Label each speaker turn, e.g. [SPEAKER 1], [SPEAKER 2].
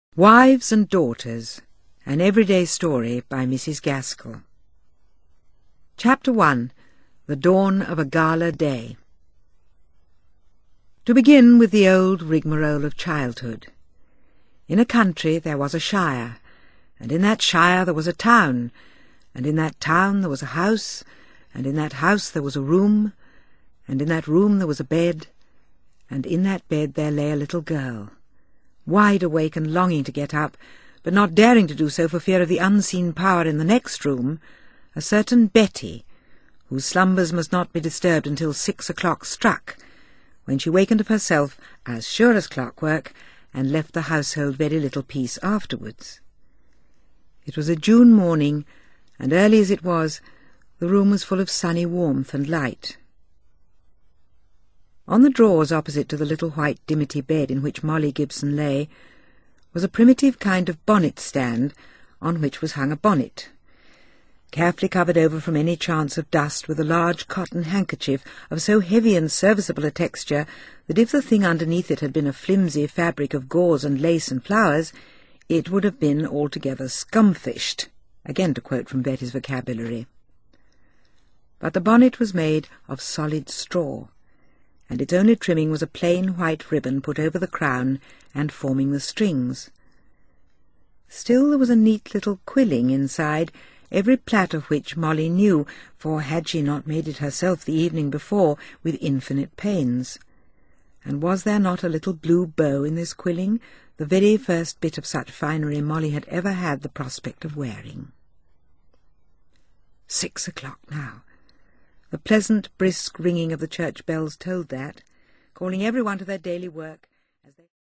[SPEAKER 1] Wives and Daughters, An Everyday Story by Mrs. Gaskell. Chapter 1. The Dawn of a Gala Day. To begin with the old rigmarole of childhood. In a country there was a shire, and in that shire there was a town, and in that town there was a house, and in that house there was a room, and in that room there was a bed, and in that bed there lay a little girl, wide awake and longing to get up, but not daring to do so for fear of the unseen power in the next room, a certain Betty, whose slumbers must not be disturbed until 6 o'clock struck, when she wakened of herself as sure as clockwork, and left the household very little peace afterwards. It was a June morning, and early as it was, the room was full of sunny warmth and light. On the drawers opposite to the little white dimity bed in which Molly Gibson lay was a primitive kind of bonnet-stand on which was hung a bonnet, carefully covered over from any chance of dust with a large cotton handkerchief of so heavy and serviceable a texture that if the thing underneath it had been a flimsy fabric of gauze and lace and flowers, it would have been altogether scumfished, again to quote from Betty's vocabulary. But the bonnet was made of solid straw, and its only trimming was a plain white ribbon put over the crown and forming the strings. Still there was a neat little quilling inside, every plait of which Molly knew, for had she not made it herself the evening before with infinite pains? And was there not a little blue bow in this quilling, the very first bit of such finery Molly had ever had the prospect of wearing? 6 o'clock now. The pleasant, brisk ringing of the church bells told that, calling everyone to their daily work.